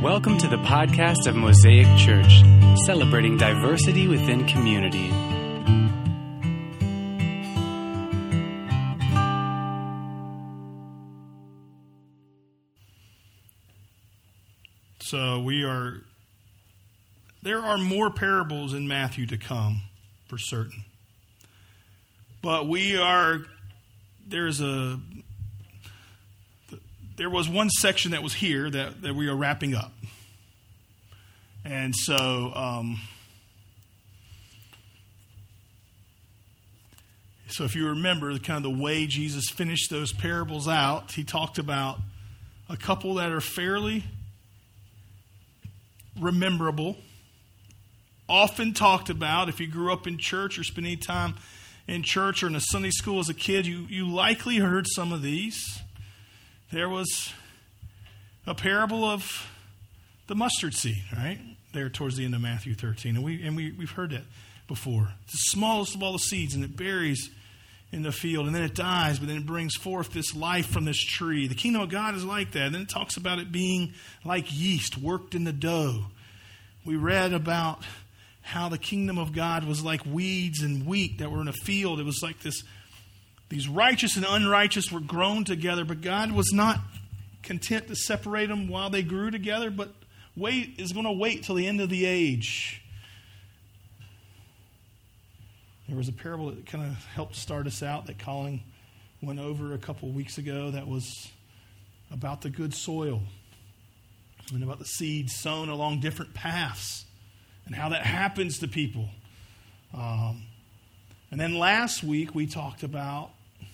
Welcome to the podcast of Mosaic Church, celebrating diversity within community. So there are more parables in Matthew to come, for certain. But there was one section that was here that we are wrapping up. And so if you remember kind of the way Jesus finished those parables out, he talked about a couple that are fairly rememberable, often talked about. If you grew up in church or spent any time in church or in a Sunday school as a kid, you likely heard some of these. There was a parable of the mustard seed, right? There towards the end of Matthew 13. And we've heard that before. It's the smallest of all the seeds, and it buries in the field, and then it dies, but then it brings forth this life from this tree. The kingdom of God is like that. And then it talks about it being like yeast worked in the dough. We read about how the kingdom of God was like weeds and wheat that were in a field. It was like these righteous and unrighteous were grown together, but God was not content to separate them while they grew together, but is going to wait till the end of the age. There was a parable that kind of helped start us out that Colin went over a couple of weeks ago that was about the good soil and about the seeds sown along different paths and how that happens to people. And then last week we talked about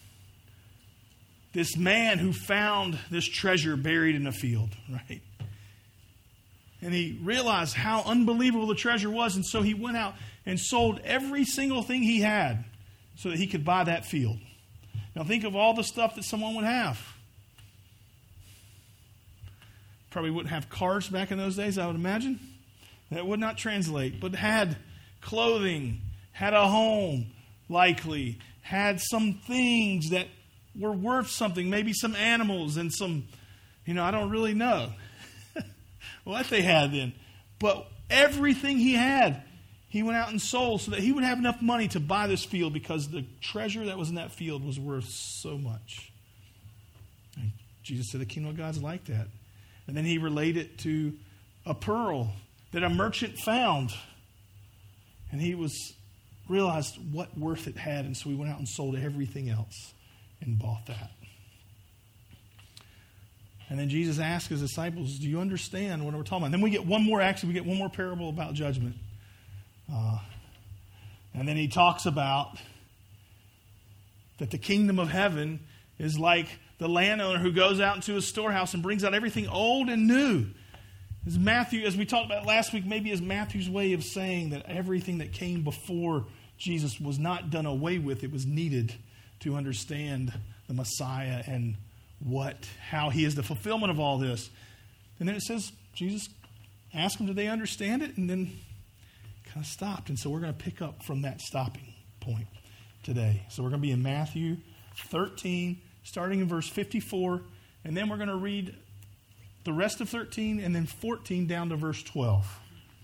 this man who found this treasure buried in a field, right? And he realized how unbelievable the treasure was, and so he went out and sold every single thing he had so that he could buy that field. Now think of all the stuff that someone would have. Probably wouldn't have cars back in those days, I would imagine. That would not translate, but had clothing, had a home, likely, had some things that were worth something, maybe some animals and some, I don't really know what they had then. But everything he had, he went out and sold so that he would have enough money to buy this field because the treasure that was in that field was worth so much. And Jesus said the kingdom of God's like that. And then he related it to a pearl that a merchant found. And he realized what worth it had, and so he went out and sold everything else and bought that. And then Jesus asked his disciples, do you understand what we're talking about? And then we get one more parable about judgment. And then he talks about that the kingdom of heaven is like the landowner who goes out into his storehouse and brings out everything old and new. As Matthew, as we talked about last week, maybe is Matthew's way of saying that everything that came before Jesus was not done away with. It was needed to understand the Messiah and how he is the fulfillment of all this. And then it says, Jesus asked them, did they understand it? And then kind of stopped. And so we're going to pick up from that stopping point today. So we're going to be in Matthew 13, starting in verse 54. And then we're going to read the rest of 13 and then 14 down to verse 12.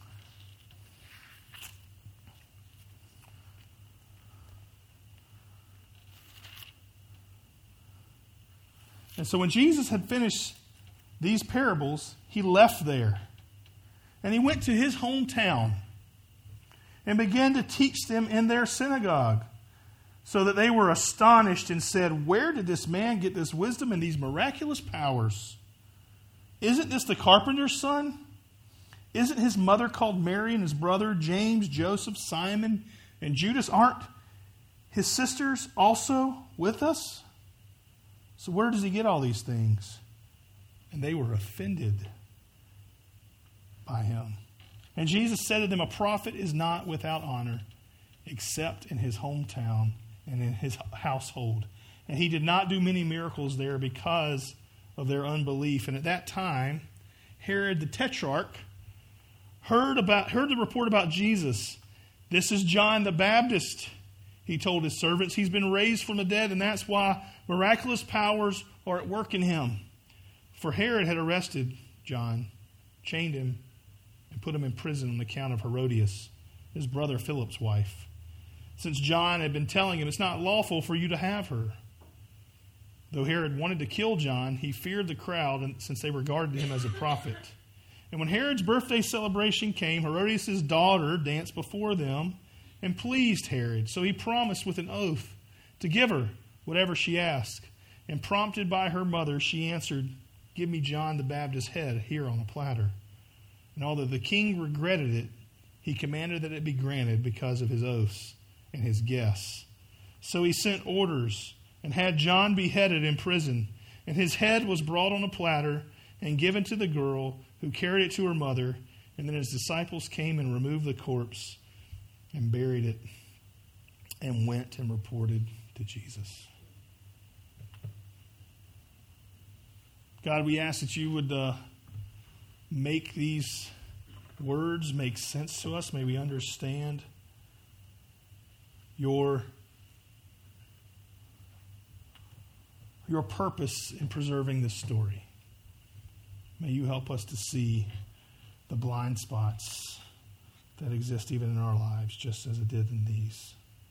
And so when Jesus had finished these parables, he left there. And he went to his hometown and began to teach them in their synagogue, so that they were astonished and said, where did this man get this wisdom and these miraculous powers? Isn't this the carpenter's son? Isn't his mother called Mary, and his brother James, Joseph, Simon, and Judas? Aren't his sisters also with us? So where does he get all these things? And they were offended by him. And Jesus said to them, a prophet is not without honor, except in his hometown and in his household. And he did not do many miracles there because of their unbelief. And at that time, Herod the Tetrarch heard the report about Jesus. This is John the Baptist, he told his servants. He's been raised from the dead, and that's why miraculous powers are at work in him. For Herod had arrested John chained him and put him in prison on account of Herodias, his brother Philip's wife, since John had been telling him, "It's not lawful for you to have her." Though Herod wanted to kill John, he feared the crowd since they regarded him as a prophet. And when Herod's birthday celebration came, Herodias' daughter danced before them and pleased Herod. So he promised with an oath to give her whatever she asked. And prompted by her mother, she answered, "Give me John the Baptist's head here on a platter." And although the king regretted it, he commanded that it be granted because of his oaths and his guests. So he sent orders and had John beheaded in prison. And his head was brought on a platter and given to the girl, who carried it to her mother. And then his disciples came and removed the corpse and buried it and went and reported to Jesus. God, we ask that you would make these words make sense to us. May we understand your purpose in preserving this story. May you help us to see the blind spots that exist even in our lives, just as it did in these.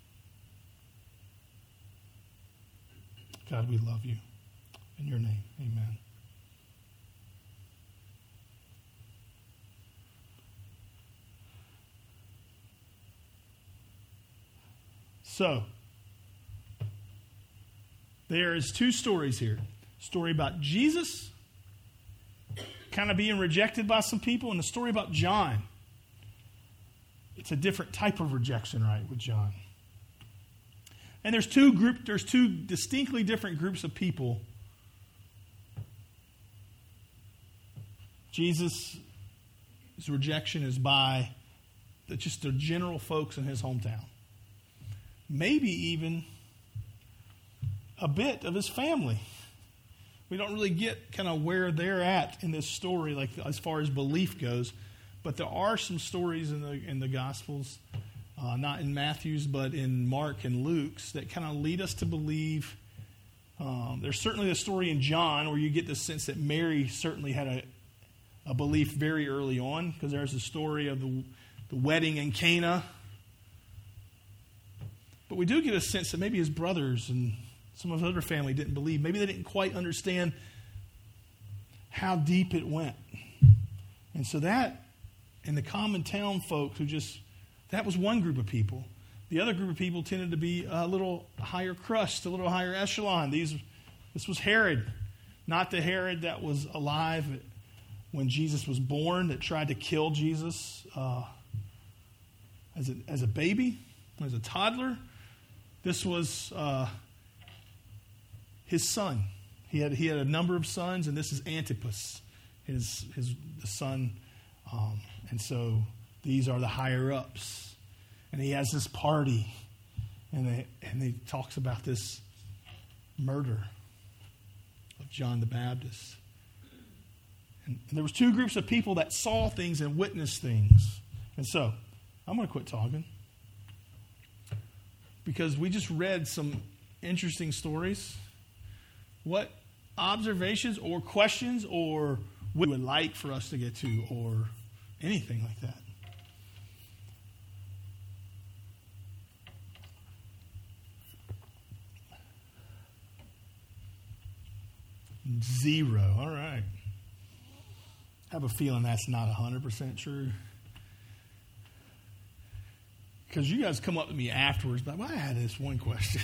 God, we love you. In your name, amen. So, there is two stories here. Story about Jesus kind of being rejected by some people, and the story about John. It's a different type of rejection, right, with John. And there's two distinctly different groups of people. Jesus' rejection is by just the general folks in his hometown. Maybe even a bit of his family. We don't really get kind of where they're at in this story, like as far as belief goes. But there are some stories in the Gospels, not in Matthew's, but in Mark and Luke's, that kind of lead us to believe. There's certainly a story in John where you get the sense that Mary certainly had a belief very early on, because there's a story of the wedding in Cana. But we do get a sense that maybe his brothers and some of his other family didn't believe. Maybe they didn't quite understand how deep it went. And so that, and the common town folk that was one group of people. The other group of people tended to be a little higher crust, a little higher echelon. This was Herod, not the Herod that was alive when Jesus was born, that tried to kill Jesus as a baby, as a toddler. This was his son. He had a number of sons, and this is Antipas, the son. And so these are the higher ups, and he has this party, and he talks about this murder of John the Baptist. And there was two groups of people that saw things and witnessed things. And so I'm going to quit talking, because we just read some interesting stories. What observations or questions or what you would like for us to get to, or anything like that? Zero. All right. I have a feeling that's not 100% true. Because you guys come up to me afterwards, but I had this one question.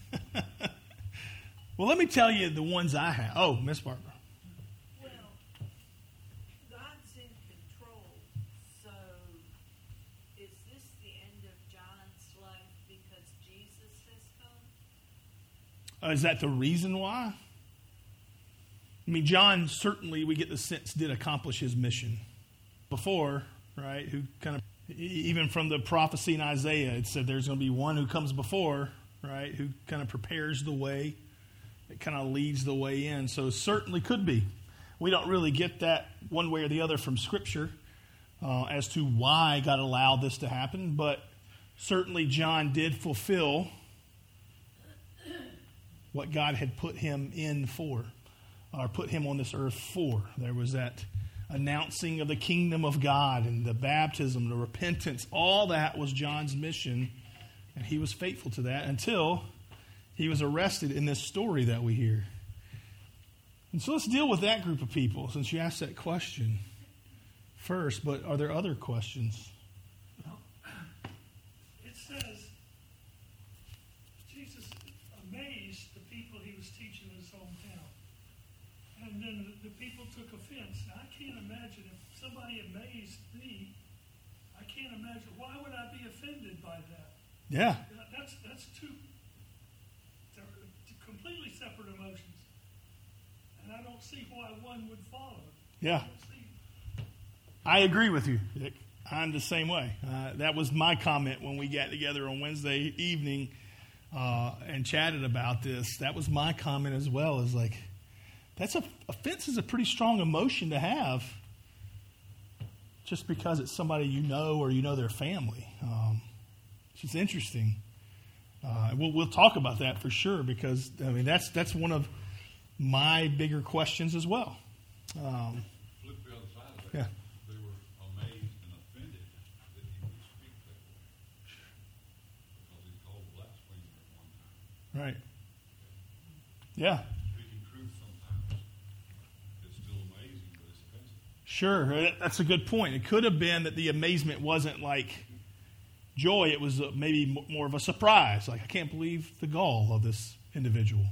Well, let me tell you the ones I have. Oh, Miss Barbara. Well, God's in control, so is this the end of John's life because Jesus has come? Is that the reason why? I mean, John certainly, we get the sense, did accomplish his mission before, right? Who kind of, even from the prophecy in Isaiah, it said there's going to be one who comes before, right? Who kind of prepares the way. It kind of leads the way in. So certainly could be. We don't really get that one way or the other from Scripture as to why God allowed this to happen. But certainly John did fulfill what God had put him in for, or put him on this earth for. There was that announcing of the kingdom of God and the baptism, the repentance, all that was John's mission. And he was faithful to that until he was arrested in this story that we hear. And so let's deal with that group of people since you asked that question first. But are there other questions? Well, it says Jesus amazed the people he was teaching in his hometown. And then the people took offense. Now, I can't imagine if somebody amazed me, I can't imagine, why would I be offended by that? Yeah. That's two completely separate emotions. And I don't see why one would follow. Yeah. I agree with you, Dick. I'm the same way. That was my comment when we got together on Wednesday evening and chatted about this. That was my comment as well. Is like, offense is a pretty strong emotion to have just because it's somebody you know or you know their family. It's interesting. We'll talk about that for sure because, I mean, that's one of my bigger questions as well. Flip the other side of that. Yeah. They were amazed and offended that he would speak that way. Because he's called blasphemer at one time. Right. Yeah. Speaking truth sometimes is still amazing, but it's offensive. Sure. That's a good point. It could have been that the amazement wasn't like joy. It was maybe more of a surprise. Like, I can't believe the gall of this individual.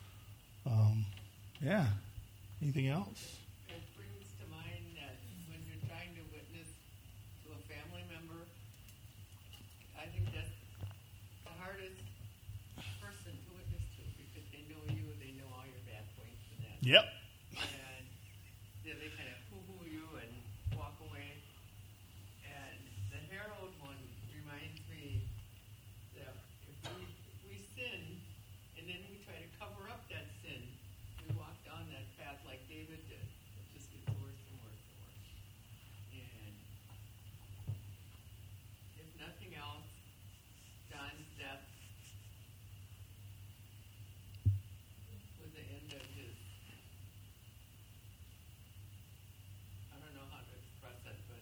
Yeah. Anything else? It brings to mind that when you're trying to witness to a family member, I think that's the hardest person to witness to because they know you, they know all your bad points and that. Yep. And then they kind of poo-poo you and walk away. And the Harold one reminds me that if we sin and then we try to cover up that sin, we walk down that path like David did. It just gets worse and worse and worse. And if nothing else, John's death was the end of his, I don't know how to express it, but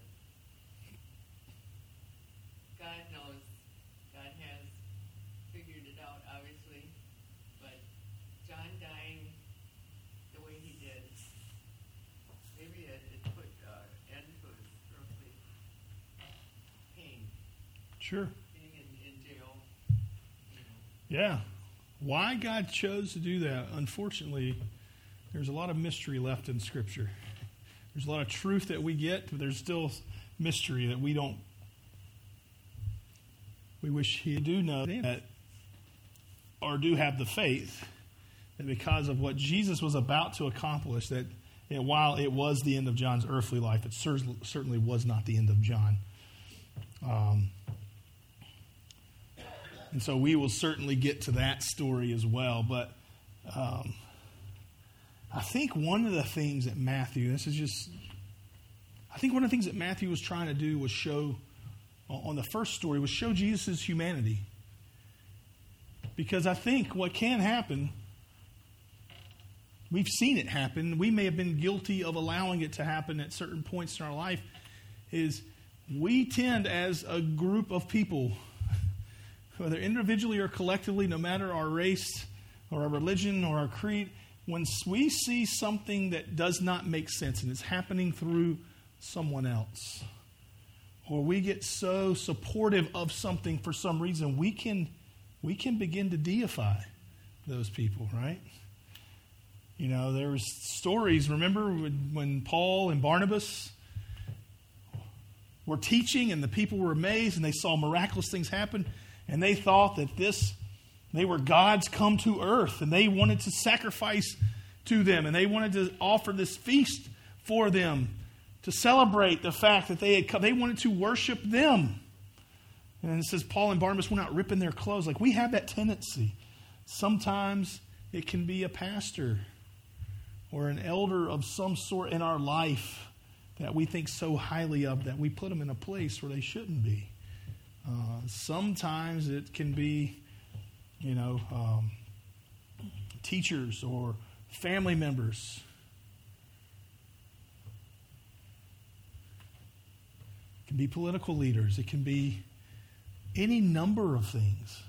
God knows, God has figured it out, obviously, but John dying the way he did, maybe it put end to his earthly pain, Sure. being in jail. Yeah. Why God chose to do that, unfortunately, there's a lot of mystery left in Scripture. There's a lot of truth that we get, but there's still mystery that we don't. We wish He do know that, or do have the faith that because of what Jesus was about to accomplish, that while it was the end of John's earthly life, it certainly was not the end of John. And so we will certainly get to that story as well. But I think one of the things that Matthew, I think one of the things that Matthew was trying to do was show, on the first story, was show Jesus' humanity. Because I think what can happen, we've seen it happen, we may have been guilty of allowing it to happen at certain points in our life, is we tend as a group of people, whether individually or collectively, no matter our race or our religion or our creed, when we see something that does not make sense and it's happening through someone else, or we get so supportive of something for some reason, we can begin to deify those people, right? You know, there was stories, remember when Paul and Barnabas were teaching and the people were amazed and they saw miraculous things happen and they thought that they were gods come to earth and they wanted to sacrifice to them and they wanted to offer this feast for them to celebrate the fact that they had come. They wanted to worship them. And it says Paul and Barnabas went out ripping their clothes. Like, we have that tendency. Sometimes it can be a pastor or an elder of some sort in our life that we think so highly of that we put them in a place where they shouldn't be. Sometimes it can be, teachers or family members. can be political leaders. It can be any number of things.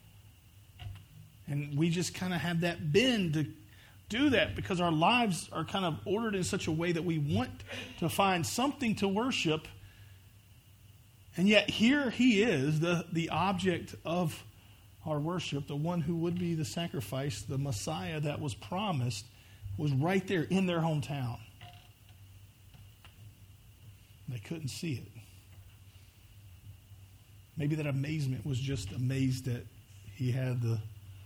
And we just kind of have that bend to do that because our lives are kind of ordered in such a way that we want to find something to worship. And yet here he is, the object of our worship, the one who would be the sacrifice, the Messiah that was promised, was right there in their hometown. They couldn't see it. Maybe that amazement was just amazed that he had the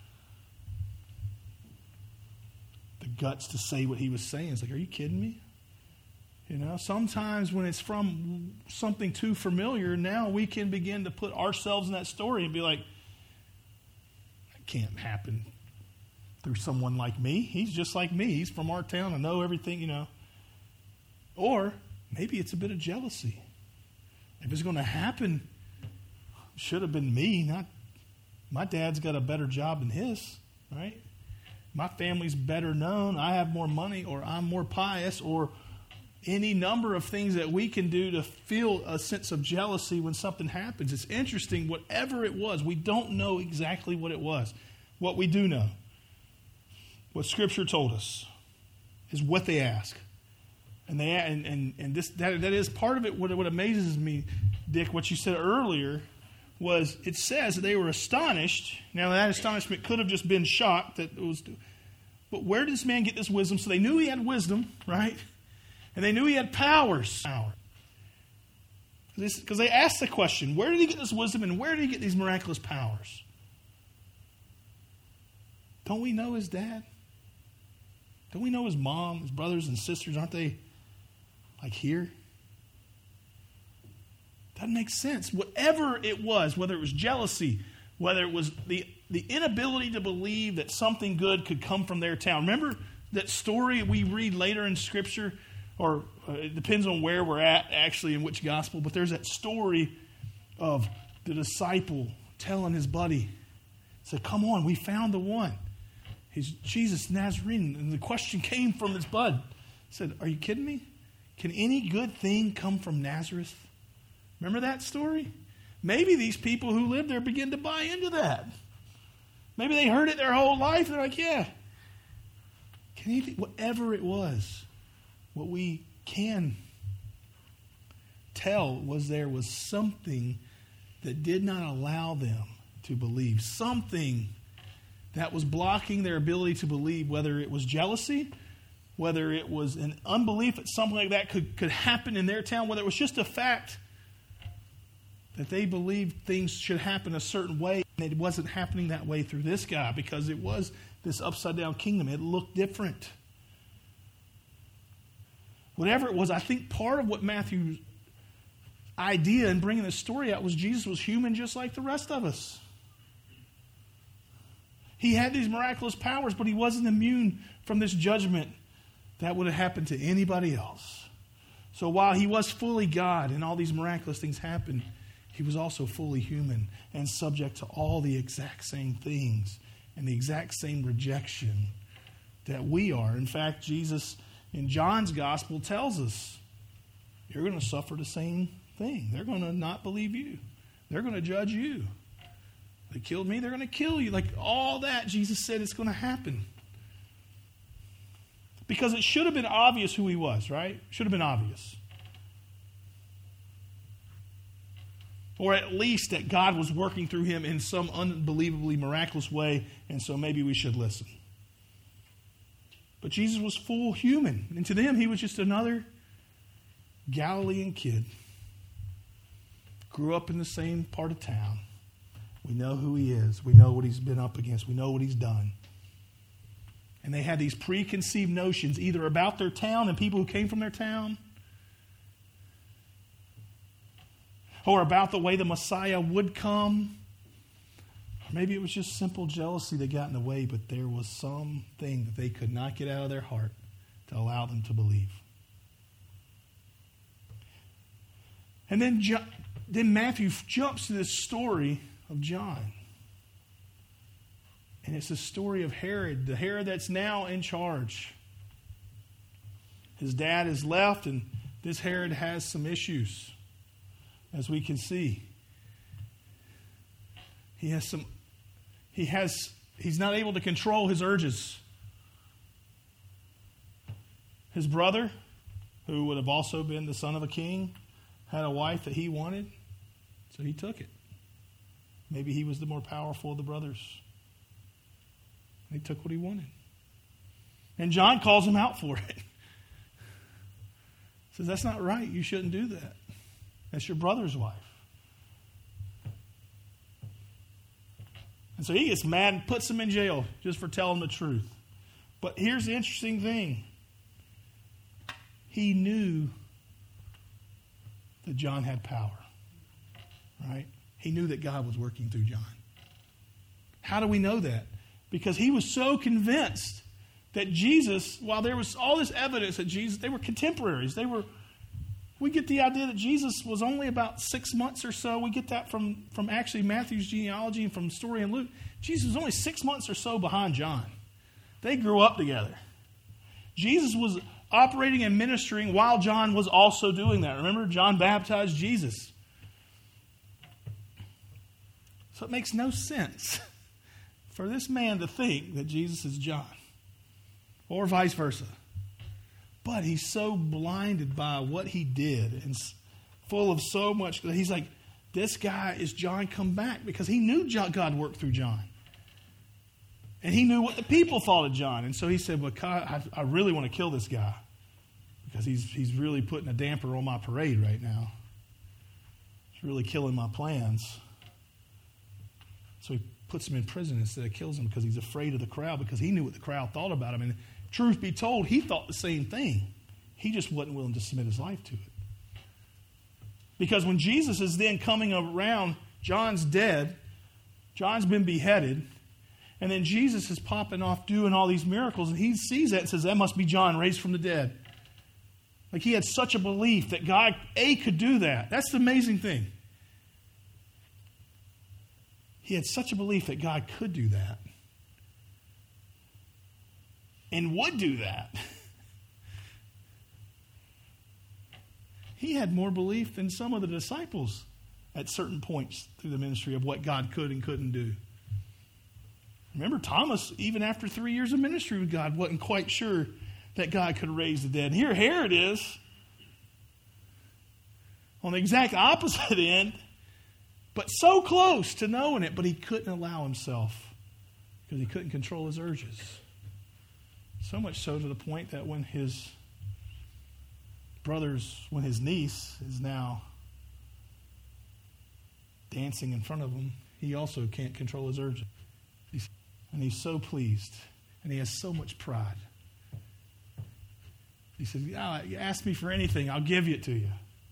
guts to say what he was saying. It's like, are you kidding me? You know, sometimes when it's from something too familiar, now we can begin to put ourselves in that story and be like, that can't happen through someone like me. He's just like me. He's from our town. I know everything, you know. Or maybe it's a bit of jealousy. If it's going to happen, it should have been me, not my dad's got a better job than his, right? My family's better known. I have more money, or I'm more pious, or any number of things that we can do to feel a sense of jealousy when something happens. It's interesting, whatever it was, we don't know exactly what it was. What we do know, what Scripture told us, is what they ask. And that is part of it. What amazes me, Dick, what you said earlier, was it says that they were astonished. Now that astonishment could have just been shock that it was. But where did this man get this wisdom? So they knew he had wisdom, right? And they knew he had powers. Because they asked the question, where did he get this wisdom and where did he get these miraculous powers? Don't we know his dad? Don't we know his mom, his brothers and sisters? Aren't they like here? Doesn't make sense. Whatever it was, whether it was jealousy, whether it was the inability to believe that something good could come from their town. Remember that story we read later in Scripture? Or it depends on where we're at, actually, in which gospel. But there's that story of the disciple telling his buddy, said, come on, we found the one. He's Jesus Nazarene. And the question came from his bud. He said, are you kidding me? Can any good thing come from Nazareth? Remember that story? Maybe these people who lived there begin to buy into that. Maybe they heard it their whole life. They're like, yeah. Can anything, whatever it was, what we can tell was there was something that did not allow them to believe. Something that was blocking their ability to believe, whether it was jealousy, whether it was an unbelief that something like that could happen in their town, whether it was just a fact that they believed things should happen a certain way, and it wasn't happening that way through this guy because it was this upside-down kingdom. It looked different. Whatever it was, I think part of what Matthew's idea in bringing this story out was Jesus was human just like the rest of us. He had these miraculous powers, but he wasn't immune from this judgment that would have happened to anybody else. So while he was fully God and all these miraculous things happened, he was also fully human and subject to all the exact same things and the exact same rejection that we are. In fact, Jesus in John's gospel tells us, you're going to suffer the same thing. They're going to not believe you. They're going to judge you. They killed me, they're going to kill you. Like all that, Jesus said it's going to happen. Because it should have been obvious who he was, right? Should have been obvious. Or at least that God was working through him in some unbelievably miraculous way, and so maybe we should listen. But Jesus was full human, and to them he was just another Galilean kid. Grew up in the same part of town. We know who he is. We know what he's been up against. We know what he's done. And they had these preconceived notions either about their town and people who came from their town, or about the way the Messiah would come. Or maybe it was just simple jealousy that got in the way, but there was something that they could not get out of their heart to allow them to believe. And then Matthew jumps to this story of John. And it's the story of Herod, the Herod that's now in charge. His dad is left, and this Herod has some issues. as we can see. He's not able to control his urges. His brother, who would have also been the son of a king, had a wife that he wanted, so he took it. Maybe he was the more powerful of the brothers. He took what he wanted. And John calls him out for it. Says, that's not right. You shouldn't do that. That's your brother's wife. And so he gets mad and puts him in jail just for telling the truth. But here's the interesting thing. He knew that John had power. Right? He knew that God was working through John. How do we know that? Because he was so convinced that Jesus, while there was all this evidence that Jesus, they were contemporaries. We get the idea that Jesus was only about 6 months or so. We get that from actually Matthew's genealogy and from the story in Luke. Jesus was only 6 months or so behind John. They grew up together. Jesus was operating and ministering while John was also doing that. Remember, John baptized Jesus. So it makes no sense for this man to think that Jesus is John. Or vice versa. But he's so blinded by what he did and full of so much that he's like, this guy is John come back, because he knew God worked through John. And he knew what the people thought of John. And so he said, well, God, I really want to kill this guy, because he's really putting a damper on my parade right now. He's really killing my plans. So he puts him in prison instead of kills him, because he's afraid of the crowd, because he knew what the crowd thought about him. And truth be told, he thought the same thing. He just wasn't willing to submit his life to it. Because when Jesus is then coming around, John's dead, John's been beheaded, and then Jesus is popping off doing all these miracles, and he sees that and says, that must be John raised from the dead. Like, he had such a belief that God, could do that. That's the amazing thing. He had such a belief that God could do that. And would do that. He had more belief than some of the disciples at certain points through the ministry of what God could and couldn't do. Remember, Thomas, even after 3 years of ministry with God, wasn't quite sure that God could raise the dead. Here Herod is on the exact opposite end, but so close to knowing it, but he couldn't allow himself because he couldn't control his urges. So much so to the point that when his niece is now dancing in front of him, he also can't control his urges. And he's so pleased. And he has so much pride. He says, you ask me for anything, I'll give it to you.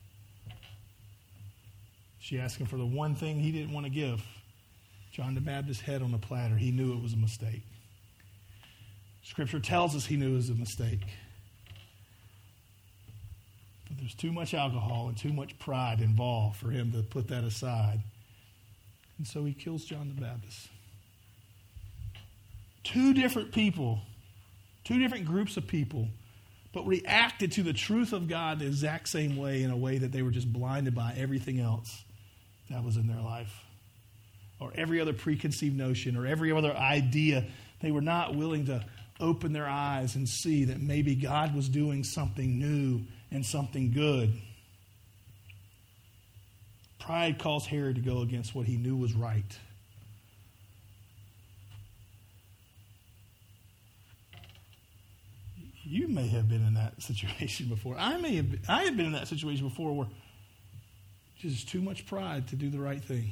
She asked him for the one thing he didn't want to give. John the Baptist's head on a platter. He knew it was a mistake. Scripture tells us he knew it was a mistake. But there's too much alcohol and too much pride involved for him to put that aside. And so he kills John the Baptist. Two different people, two different groups of people, but reacted to the truth of God the exact same way, in a way that they were just blinded by everything else that was in their life. Or every other preconceived notion or every other idea. They were not willing to open their eyes and see that maybe God was doing something new and something good. Pride caused Herod to go against what he knew was right. You may have been in that situation before. I have been in that situation before, where just too much pride to do the right thing.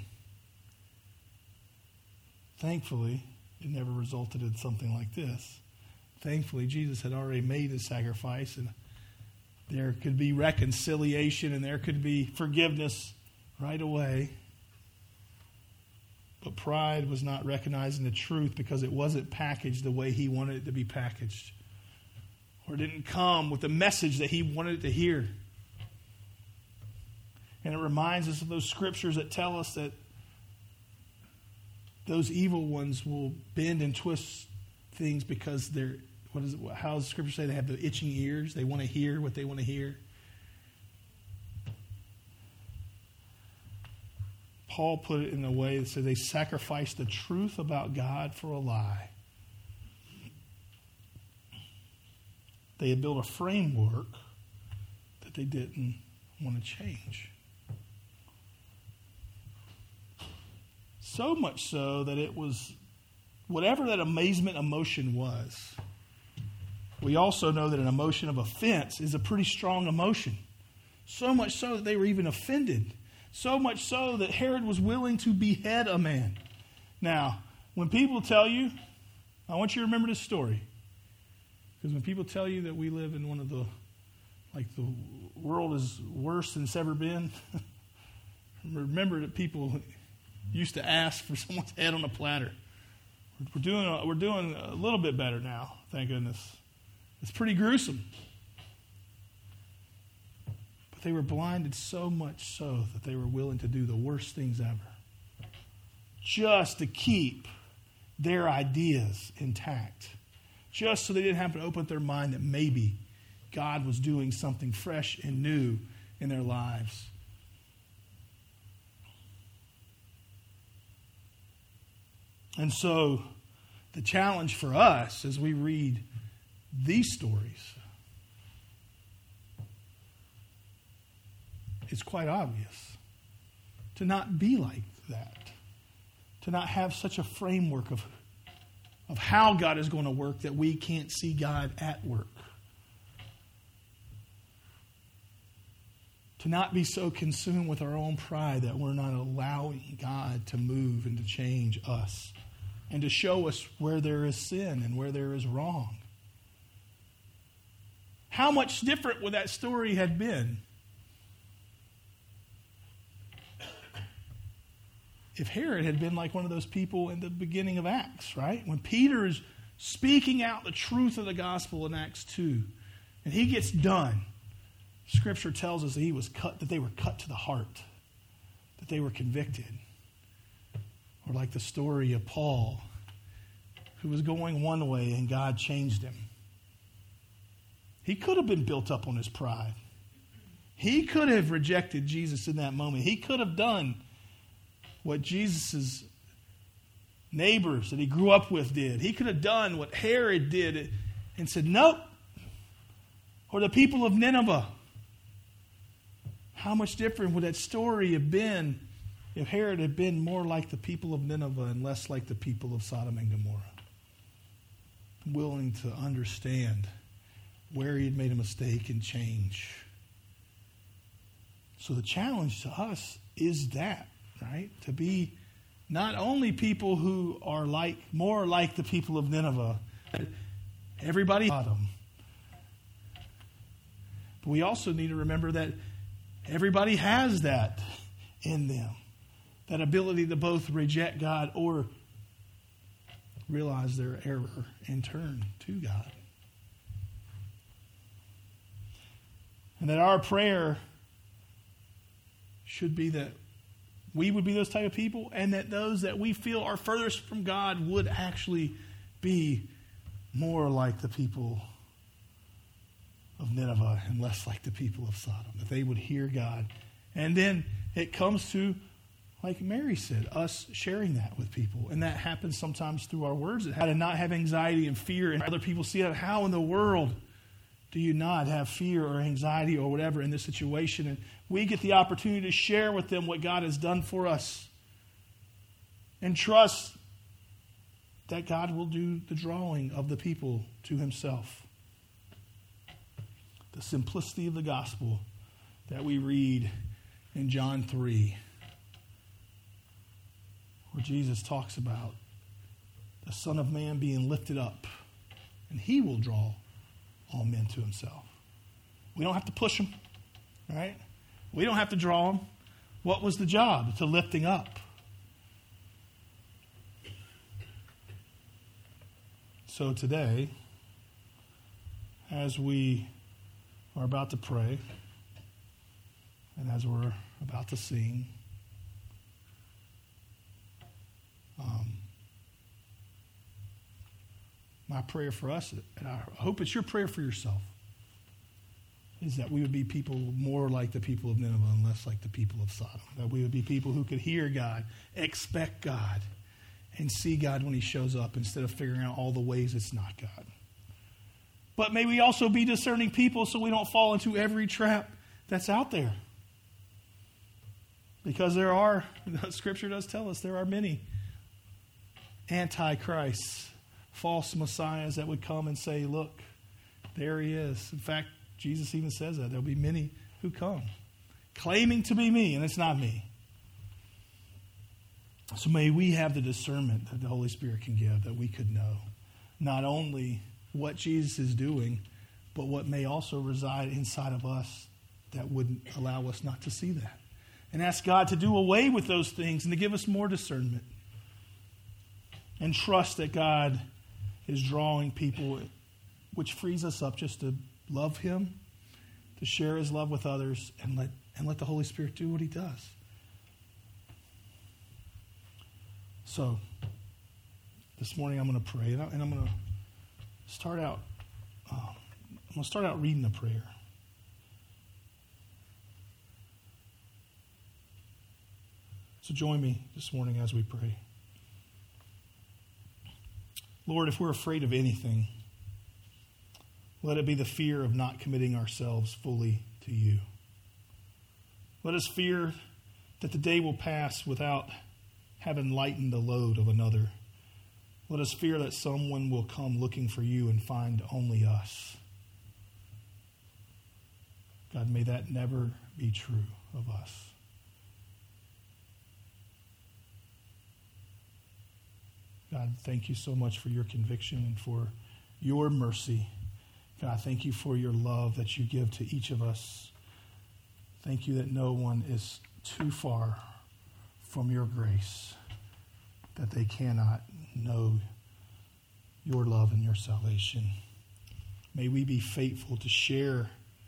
Thankfully, it never resulted in something like this. Thankfully, Jesus had already made his sacrifice, and there could be reconciliation and there could be forgiveness right away. But pride was not recognizing the truth because it wasn't packaged the way he wanted it to be packaged. Or didn't come with the message that he wanted it to hear. And it reminds us of those scriptures that tell us that those evil ones will bend and twist things because they're, how does the scripture say? They have the itching ears. They want to hear what they want to hear. Paul put it in a way that said they sacrificed the truth about God for a lie. They had built a framework that they didn't want to change. So much so that it was whatever that amazement emotion was. We also know that an emotion of offense is a pretty strong emotion. So much so that they were even offended. So much so that Herod was willing to behead a man. Now, when people tell you, I want you to remember this story. Because when people tell you that we live in one of the world is worse than it's ever been, remember that people used to ask for someone's head on a platter. We're doing a little bit better now, thank goodness. It's pretty gruesome. But they were blinded so much so that they were willing to do the worst things ever, just to keep their ideas intact, just so they didn't have to open their mind that maybe God was doing something fresh and new in their lives. And so the challenge for us as we read these stories is quite obvious. To not be like that. To not have such a framework of how God is going to work that we can't see God at work. To not be so consumed with our own pride that we're not allowing God to move and to change us and to show us where there is sin and where there is wrong. How much different would that story have been if Herod had been like one of those people in the beginning of Acts, right? When Peter is speaking out the truth of the gospel in Acts 2, and he gets done, Scripture tells us that they were cut to the heart, that they were convicted. Or like the story of Paul, who was going one way and God changed him. He could have been built up on his pride. He could have rejected Jesus in that moment. He could have done what Jesus' neighbors that he grew up with did. He could have done what Herod did and said, nope. Or the people of Nineveh. How much different would that story have been if Herod had been more like the people of Nineveh and less like the people of Sodom and Gomorrah? Willing to understand where he had made a mistake and change. So the challenge to us is that, right? To be not only people who are more like the people of Nineveh, everybody Sodom. But we also need to remember that everybody has that in them. That ability to both reject God or realize their error and turn to God. And that our prayer should be that we would be those type of people, and that those that we feel are furthest from God would actually be more like the people of Nineveh and less like the people of Sodom. That they would hear God. And then it comes to, like Mary said, us sharing that with people. And that happens sometimes through our words. How to not have anxiety and fear, and other people see it. How in the world do you not have fear or anxiety or whatever in this situation? And we get the opportunity to share with them what God has done for us. And trust that God will do the drawing of the people to himself. The simplicity of the gospel that we read in John 3, where Jesus talks about the Son of Man being lifted up, and he will draw all men to himself. We don't have to push them, right? We don't have to draw them. What was the job? To lifting up. So today, as we are about to pray, and as we're about to sing, my prayer for us, and I hope it's your prayer for yourself, is that we would be people more like the people of Nineveh and less like the people of Sodom. That we would be people who could hear God, expect God, and see God when he shows up instead of figuring out all the ways it's not God. But may we also be discerning people so we don't fall into every trap that's out there. Because there are, Scripture does tell us, there are many antichrists, false messiahs that would come and say, look, there he is. In fact, Jesus even says that. There'll be many who come, claiming to be me, and it's not me. So may we have the discernment that the Holy Spirit can give, that we could know not only what Jesus is doing, but what may also reside inside of us that would allow us not to see that. And ask God to do away with those things and to give us more discernment. And trust that God is drawing people, which frees us up just to love him, to share his love with others, and let the Holy Spirit do what he does. So, this morning I'm going to pray, and I'm going to start out. Reading a prayer. So join me this morning as we pray. Lord, if we're afraid of anything, let it be the fear of not committing ourselves fully to you. Let us fear that the day will pass without having lightened the load of another. Let us fear that someone will come looking for you and find only us. God, may that never be true of us. God, thank you so much for your conviction and for your mercy. God, thank you for your love that you give to each of us. Thank you that no one is too far from your grace, that they cannot know your love and your salvation. May we be faithful to share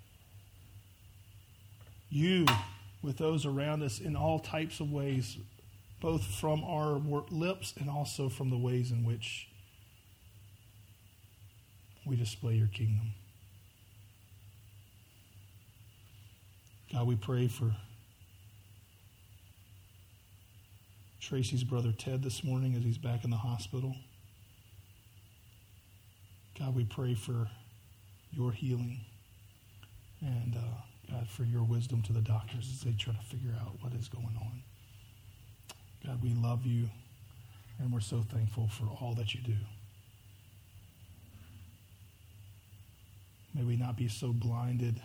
you with those around us in all types of ways, both from our lips and also from the ways in which we display your kingdom. God, we pray for Tracy's brother Ted this morning as he's back in the hospital. God, we pray for your healing and, God, for your wisdom to the doctors as they try to figure out what is going on. God, we love you, and we're so thankful for all that you do. May we not be so blinded.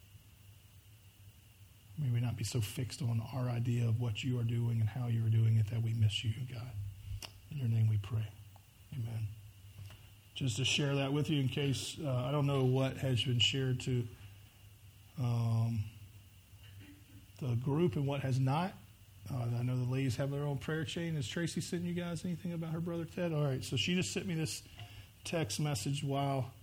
May we not be so fixed on our idea of what you are doing and how you are doing it that we miss you, God. In your name we pray. Amen. Just to share that with you in case, I don't know what has been shared to the group and what has not. I know the ladies have their own prayer chain. Has Tracy sent you guys anything about her brother Ted? All right, so she just sent me this text message while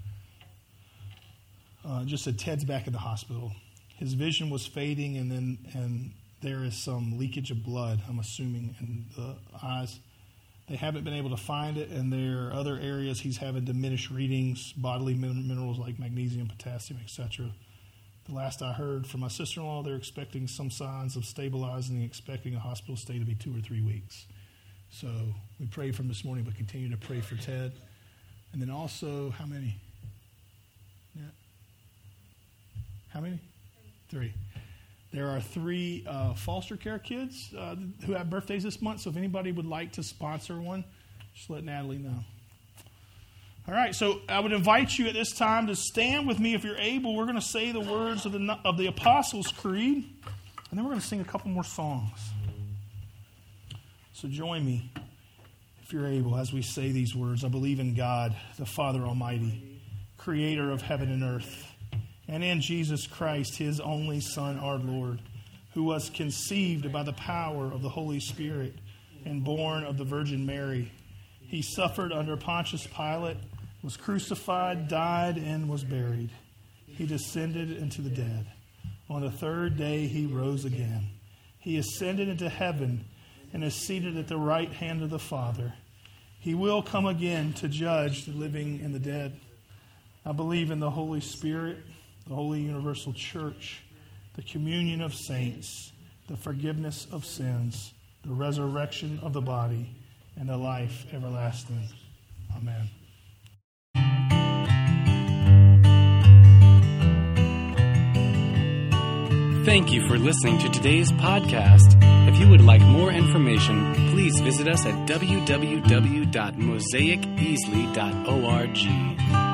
just said Ted's back in the hospital. His vision was fading, and there is some leakage of blood, I'm assuming, in the eyes. They haven't been able to find it, and there are other areas he's having diminished readings, bodily minerals like magnesium, potassium, etc. The last I heard from my sister-in-law, they're expecting some signs of stabilizing and expecting a hospital stay to be 2 or 3 weeks. So we prayed from this morning, but continue to pray for Ted. And then also, how many? Yeah. How many? 3. There are 3 foster care kids who have birthdays this month. So if anybody would like to sponsor one, just let Natalie know. All right, so I would invite you at this time to stand with me if you're able. We're going to say the words of the Apostles' Creed, and then we're going to sing a couple more songs. So join me if you're able as we say these words. I believe in God, the Father Almighty, creator of heaven and earth, and in Jesus Christ, his only Son, our Lord, who was conceived by the power of the Holy Spirit and born of the Virgin Mary. He suffered under Pontius Pilate, was crucified, died, and was buried. He descended into the dead. On the 3rd day, he rose again. He ascended into heaven and is seated at the right hand of the Father. He will come again to judge the living and the dead. I believe in the Holy Spirit, the holy universal church, the communion of saints, the forgiveness of sins, the resurrection of the body, and the life everlasting. Amen. Thank you for listening to today's podcast. If you would like more information, please visit us at www.mosaiceasley.org.